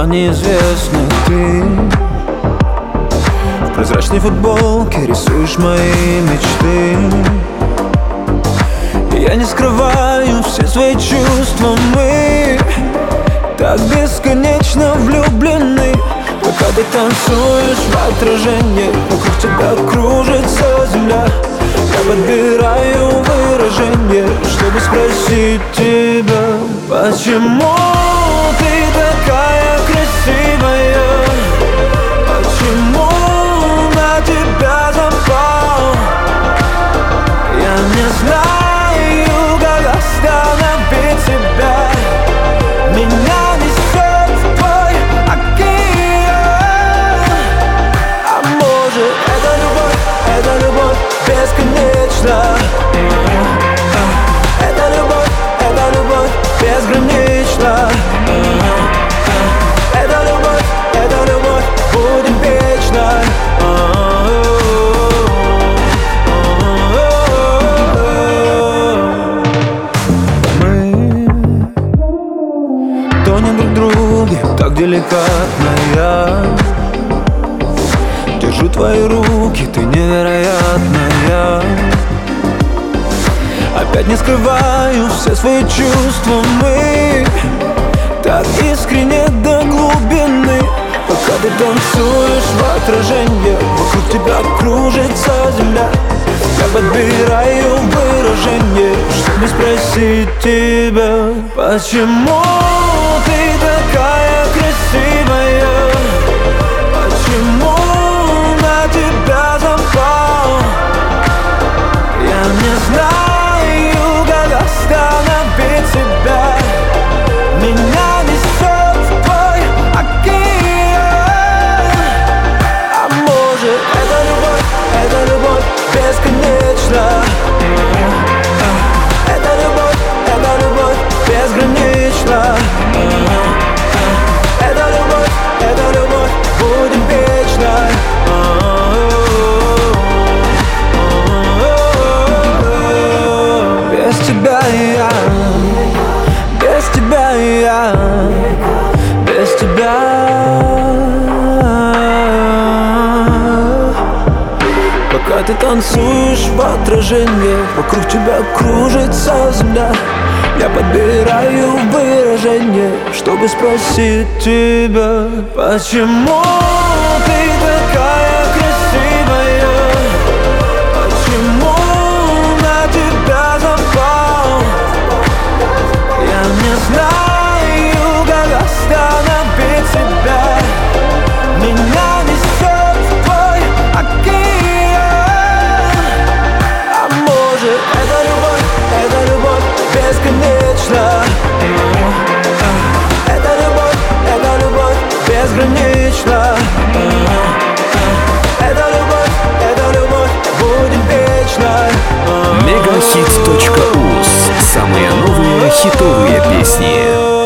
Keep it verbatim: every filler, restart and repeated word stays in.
неизвестный ты. В прозрачной футболке рисуешь мои мечты. Я не скрываю все свои чувства, мы так бесконечно влюблены. Пока ты танцуешь в отражении, вокруг тебя кружится земля. Я подбираю выражение, чтобы спросить тебя: почему ты такая красивая? Почему на тебя запал? Я не знаю, как остановить тебя. Меня несет в твой океан. А может, это любовь, это любовь бесконечна. Это любовь, это любовь безгранична. Это любовь, это любовь будет вечной. Мы тонем друг в друге, так деликатно я держу твои руки, ты невероятная. Опять не скрываю все свои чувства, мы так искренне до глубины. Пока ты танцуешь в отражении, вокруг тебя кружится земля. Я подбираю выражение, чтобы спросить тебя: почему ты такая красивая? Почему на тебя запал? Я не знаю, как остановить тебя. Меня несет в твой океан. А может, это любовь, это любовь бесконечна. Это любовь, это любовь безгранична. Это любовь, это любовь будет вечной. Без тебя я, без тебя я, без тебя. Пока ты танцуешь в отражении, вокруг тебя кружится земля. Я подбираю выражение, чтобы спросить тебя: почему ты такая красивая? Почему на тебя запал? Я не знаю, как остановить тебя. Меня несет в твой океан. А может, это любовь, это любовь бесконечна. Это любовь, это любовь безгранична. Это любовь, это любовь будет вечной. Мегахит точка уз. Самые новые хитовые песни.